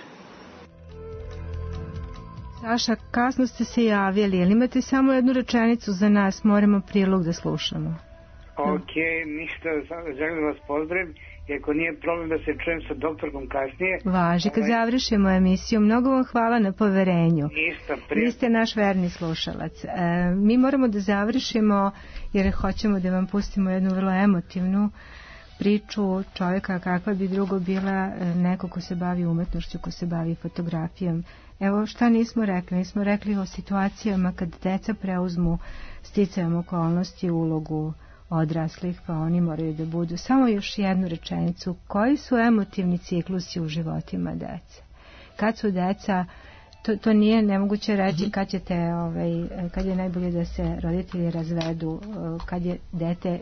Speaker 5: Saša, kasno ste se javili, ali imate samo jednu rečenicu za nas, moramo prilog da slušamo.
Speaker 18: Ok, ništa, želim da vas pozdravim, iako nije problem da se čujem sa doktorkom kasnije.
Speaker 5: Važi, kad završimo emisiju, mnogo vam hvala na poverenju.
Speaker 18: Ništa, prije.
Speaker 5: Vi ste naš verni slušalac. E, mi moramo da završimo, jer hoćemo da vam pustimo jednu vrlo emotivnu priču čovjeka kakva bi drugo bila neko ko se bavi umetnošću, ko se bavi fotografijom. Evo šta nismo rekli, nismo rekli o situacijama kad deca preuzmu sticajem okolnosti ulogu odraslih, pa oni moraju da budu. Samo još jednu rečenicu, koji su emotivni ciklusi u životima dece? Kad su deca, to, to nije nemoguće reći kad ćete, ovaj, kad je najbolje da se roditelji razvedu, kad je dete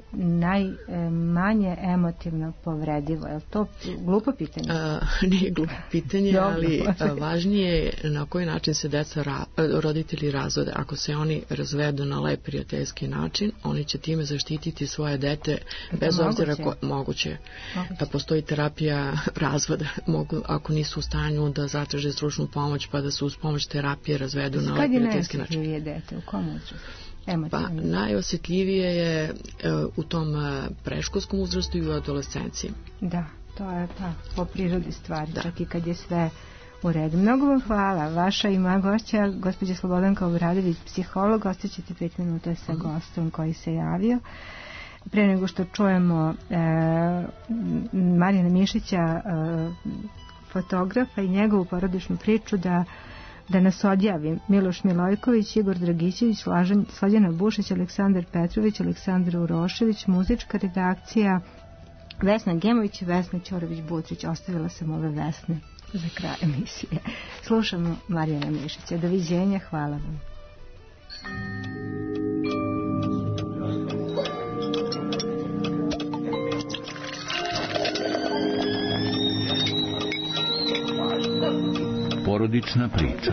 Speaker 5: najmanje emotivno povredivo. Je li to glupo pitanje?
Speaker 7: A, nije glupo pitanje, ali važnije je na koji način se deca ra, roditelji razvode. Ako se oni razvedu na lep prijateljski način, oni će time zaštititi svoje dete bez
Speaker 5: moguće?
Speaker 7: obzira ko, moguće. moguće. Postoji terapija razvoda. Mogu, ako nisu u stanju da zatraže stručnu pomoć pa da se uz pomoć terapije razvedu na lep prijateljski način.
Speaker 5: Kad je najosjetljivije dete? U kom uzrastu?
Speaker 7: Pa najosjetljivije je uh, u tom uh, preškolskom uzrastu i u adolescenciji.
Speaker 5: Da, to je pa po prirodi stvari, da. Čak i kad je sve u redu. Mnogo vam hvala. Vaša i moja gošća, gospođa Slobodanka Obradović, psiholog, ostaćete pet minuta sa uh-huh. gostom koji se javio. Pre nego što čujemo e, Marijana Mišića, e, fotografa i njegovu porodičnu priču, da da nas odjavi Miloš Milojković, Igor Dragićević, Slađana Bušić, Aleksandar Petrović, Aleksandar Urošević, muzička redakcija Vesna Gemović i Vesna Ćorović-Butrić. Ostavila sam ove Vesne za kraj emisije. Slušamo Marijana Mišića. Doviđenja, hvala vam.
Speaker 3: Porodična priča.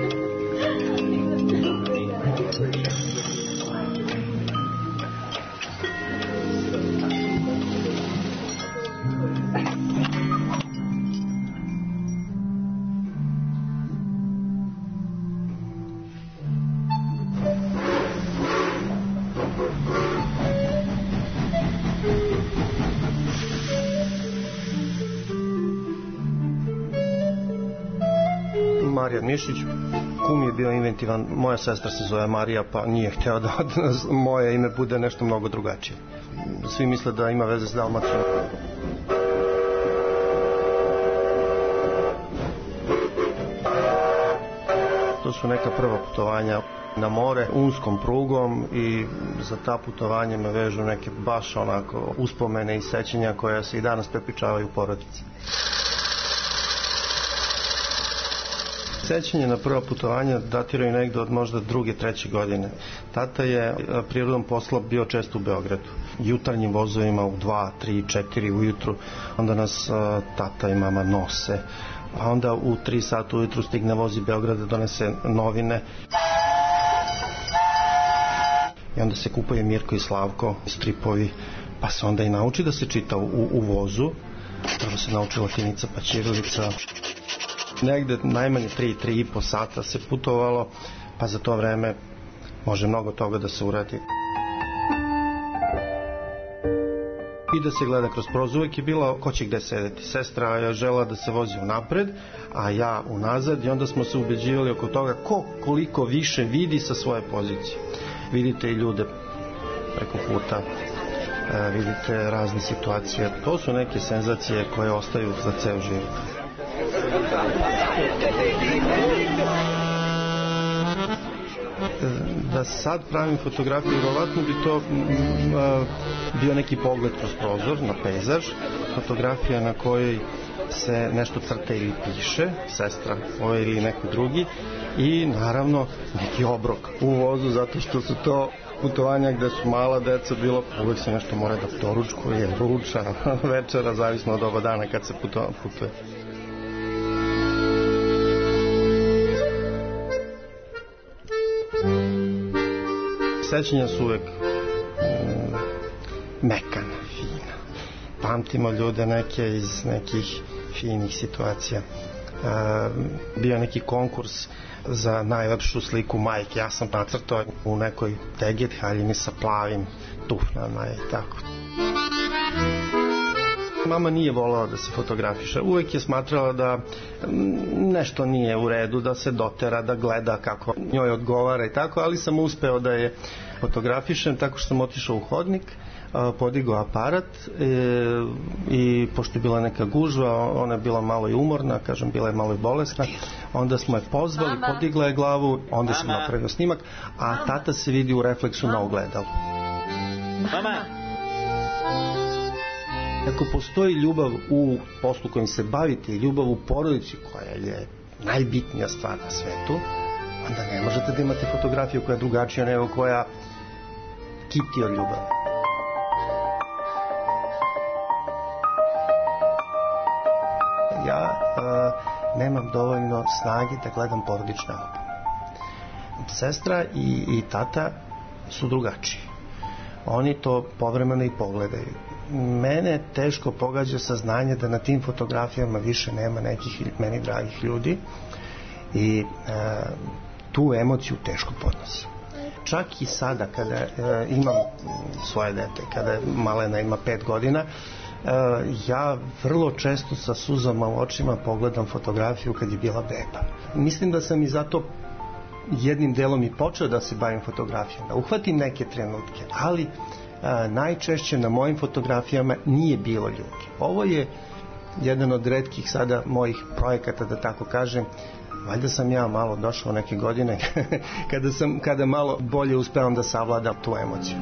Speaker 4: Marijan Mišić, kum je bio inventivan, moja sestra se zove Marija, pa nije hteo da moje ime bude nešto mnogo drugačije. Svi misle da ima veze s Dalmacijom. To su neka prva putovanja na more, unskom prugom, i za ta putovanja me vežu neke baš onako uspomene i sećanja koja se i danas prepričavaju u porodici. Sećanje na prva putovanja datiraju negde od možda druge, treće godine. Tata je prirodom posla bio često u Beogradu. Jutarnjim vozovima u dva, tri, četiri ujutru. Onda nas a, tata i mama nose. A onda u tri sata ujutru stigne voz iz Beograda, donese novine. I onda se kupaju Mirko i Slavko, stripovi. Pa se onda i nauči da se čita u, u vozu. Prvo se nauči latinica pa ćirilica. Negde najmanje tri, tri i po sata se putovalo, pa za to vreme može mnogo toga da se uradi. I da se gleda kroz prozor, uvek je bilo ko će gde sedeti. Sestra je žela da se vozi unapred, a ja unazad, i onda smo se ubeđivali oko toga ko koliko više vidi sa svoje pozicije. Vidite i ljude preko puta, e, vidite razne situacije. To su neke senzacije koje ostaju za ceo život. Da sad pravim fotografiju, vjerovatno bi to m, bio neki pogled kroz prozor na pejzaž, fotografija na kojoj se nešto crta ili piše, sestra ovaj ili neki drugi, i naravno neki obrok u vozu, zato što su to putovanja gde su mala deca bilo, uvek se nešto mora da doručkuje, ruča, večera, zavisno od oba dana kad se putuje. Sećanja su uvek mm, mekana, fina. Pamtimo ljude neke iz nekih finih situacija. E, bio neki konkurs za najlepšu sliku majke. Ja sam nacrtao u nekoj teget haljini sa plavim tufnama i tako. Mama nije voljela da se fotografiše. Uvek je smatrala da nešto nije u redu, da se dotera, da gleda kako njoj odgovara i tako, ali sam uspeo da je fotografišem tako što sam otišao u hodnik, podigao aparat e, i pošto je bila neka gužva, ona je bila malo i umorna, kažem, bila je malo i bolesna, onda smo je pozvali, Mama. Podigla je glavu, onda sam napravio snimak, a Mama. Tata se vidi u refleksu Mama. Na ogledalu. Mama! Ako postoji ljubav u poslu kojim se bavite i ljubav u porodici koja je najbitnija stvar na svetu, onda ne možete da imate fotografiju koja je drugačija nego koja kiti od ljubavi. Ja uh, nemam dovoljno snage da gledam porodične albume. Sestra i, i tata su drugačiji. Oni to povremeno i pogledaju. Mene teško pogađa saznanje da na tim fotografijama više nema nekih meni dragih ljudi i e, tu emociju teško podnosim. Čak i sada kada e, imam svoje dete, kada Malena ima pet godina, e, ja vrlo često sa suzama u očima pogledam fotografiju kad je bila beba. Mislim da sam i zato jednim delom i počeo da se bavim fotografijom, da uhvatim neke trenutke, ali a, najčešće na mojim fotografijama nije bilo ljudi. Ovo je jedan od retkih sada mojih projekata, da tako kažem. Valjda sam ja malo došao neke godine kada, sam, kada malo bolje uspevam da savladam tu emociju.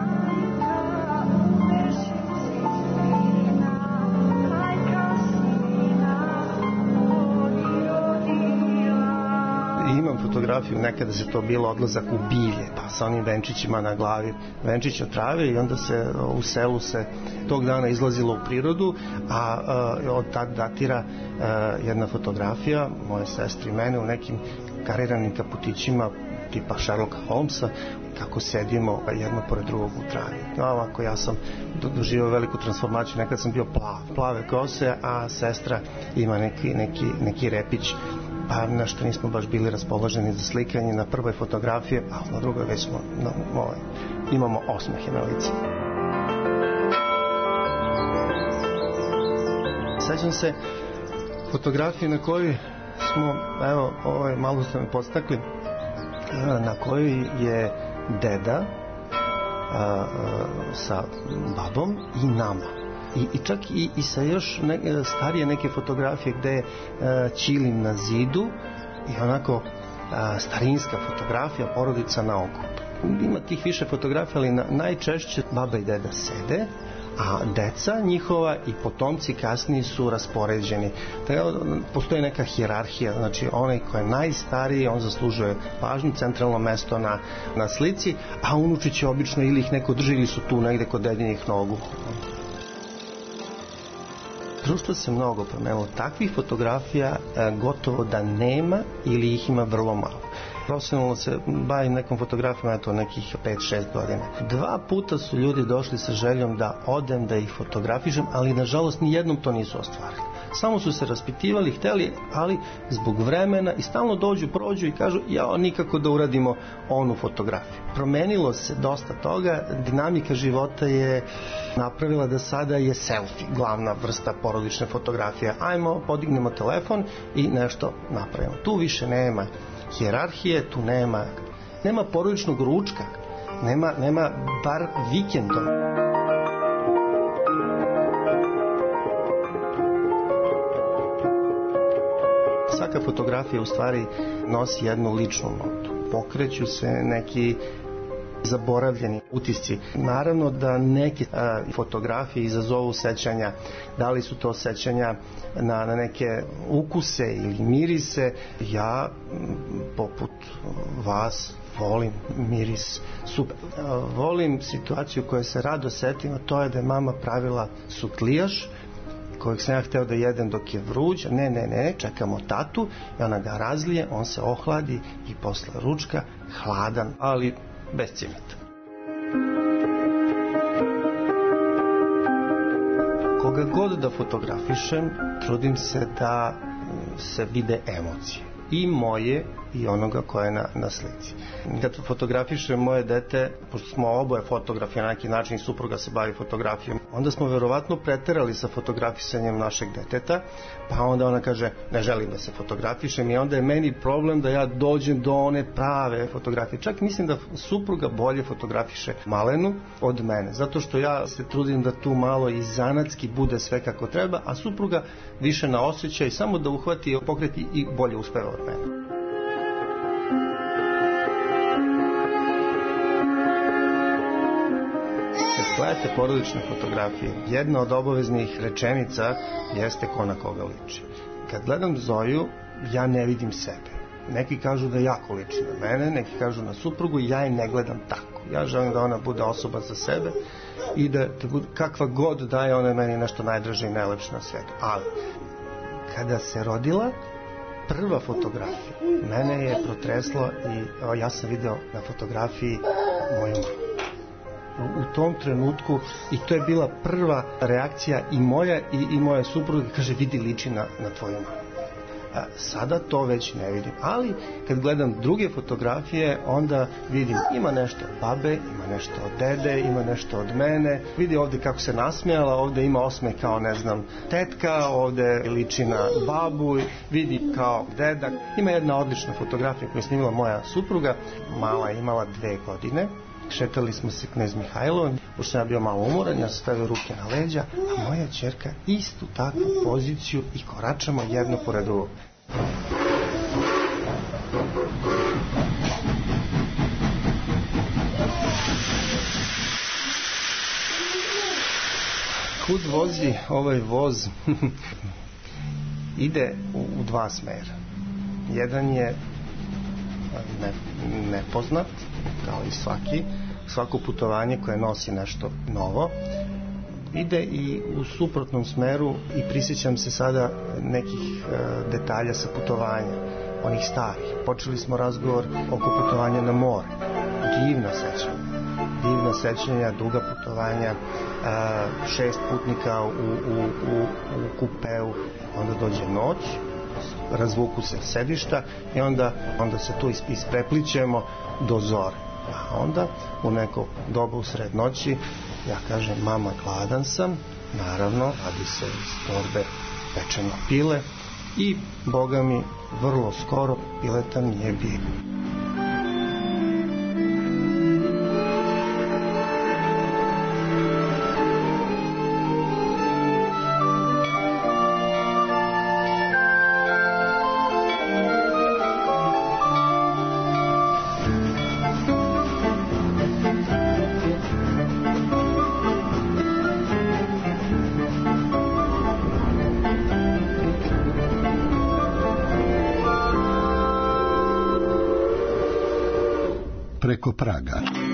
Speaker 4: Imam fotografiju, nekada se to bilo odlazak u bilje, pa sa onim venčićima na glavi, venčić od trave, i onda se u selu se tog dana izlazilo u prirodu, a, a od tad datira a, jedna fotografija moje sestre i mene u nekim kariranim kaputićima tipa Sherlocka Holmesa, kako sedimo jedno pored drugog u travi. A ovako ja sam doživio veliku transformaciju, nekad sam bio plav, plave kose, a sestra ima neki, neki, neki repić, pa na što nismo baš bili raspoloženi za slikanje na prvoj fotografiji, a na drugoj već smo, no, ovaj, imamo osmehe na lici. Sećam se fotografije na kojoj smo, evo, ovaj, malo ste me podstakli, na kojoj je deda a, a, sa babom i nama. I, i čak i, i sa još ne, starije neke fotografije gde je a, ćilim na zidu i onako a, starinska fotografija, porodica na okupu. Ima tih više fotografija, ali na, najčešće baba i deda sede, a deca njihova i potomci kasniji su raspoređeni. Tako, postoji neka hijerarhija, znači onaj ko je najstariji, on zaslužuje pažnju, centralno mesto na, na slici, a unuči će obično ili ih neko drži ili su tu negde kod dedinjih nogu. Društvo se mnogo promenilo. Takvih fotografija e, gotovo da nema ili ih ima vrlo malo. Profesionalno se bavim nekom fotografijom, eto, nekih pet šest godina. Dva puta su ljudi došli sa željom da odem, da ih fotografišem, ali nažalost ni jednom to nisu ostvarili. Samo su se raspitivali, hteli, ali zbog vremena i stalno dođu, prođu i kažu ja nikako da uradimo onu fotografiju. Promenilo se dosta toga, dinamika života je napravila da sada je selfie glavna vrsta porodične fotografije. Ajmo, podignemo telefon i nešto napravimo. Tu više nema hijerarhije, tu nema nema porodičnog ručka, nema, nema bar vikendom. Svaka fotografija u stvari nosi jednu ličnu notu. Pokreću se neki zaboravljeni utisci. Naravno da neke a, fotografije izazovu sećanja. Da li su to sećanja na, na neke ukuse ili mirise. Ja, poput vas, volim miris super. A, volim situaciju koja se rado setim, a to je da je mama pravila sutlijaš kojeg sam ja hteo da jedem dok je vruć. Ne, ne, ne, čekamo tatu i ona ga razlije, on se ohladi i posle ručka hladan, ali bez cimeta. Koga god da fotografišem, trudim se da se vide emocije. I moje i onoga koje je na, na slici. Kad fotografišem moje dete, pošto smo oboje fotografi na neki način i supruga se bavi fotografijom, onda smo verovatno preterali sa fotografisanjem našeg deteta, pa onda ona kaže ne želim da se fotografišem i onda je meni problem da ja dođem do one prave fotografije. Čak mislim da supruga bolje fotografiše Malenu od mene, zato što ja se trudim da tu malo i zanatski bude sve kako treba, a supruga više na osjećaj, samo da uhvati, pokreti i bolje uspeva od mene. Gledajte porodične fotografije. Jedna od obaveznih rečenica jeste ko na koga liči. Kad gledam Zoju, ja ne vidim sebe. Neki kažu da jako liči na mene, neki kažu na suprugu, ja je ne gledam tako. Ja želim da ona bude osoba za sebe i da, da bude, kakva god da je, ona je meni nešto najdraže i najlepše na svijetu. Ali, kada se rodila, prva fotografija mene je protreslo i o, ja sam video na fotografiji moju mamu. U tom trenutku, i to je bila prva reakcija i moja i, i moje supruge, kaže vidi liči na, na tvoju mamu. A, sada to već ne vidim, ali kad gledam druge fotografije, onda vidim ima nešto od babe, ima nešto od dede, ima nešto od mene, vidi ovde kako se nasmijala, ovde ima osmeh kao ne znam tetka, ovde liči na babu, vidi kao dedak. Ima jedna odlična fotografija koju je snimila moja supruga, mala je imala dve godine. Šetali smo se Knez Mihajlo, pošto sam ja bio malo umoran, ja sam stavio ruke na leđa, a moja ćerka istu takvu poziciju i koračamo jedno pored drugog. Kud vozi ovaj voz? Ide u, u dva smera. Jedan je ne, nepoznat, kao i svaki, svako putovanje koje nosi nešto novo, ide i u suprotnom smeru i prisjećam se sada nekih e, detalja sa putovanja, onih starih. Počeli smo razgovor oko putovanja na more. Divna sećanja. Divna sećanja, duga putovanja, e, šest putnika u, u, u, u kupeu, onda dođe noć, razvuku se sedišta i onda, onda se tu ispreplićemo do zore. A onda u neko doba u sred noći ja kažem mama gladan sam, naravno radi se iz torbe pečeno pile i boga mi vrlo skoro pileta nije bilo.
Speaker 19: preko praga.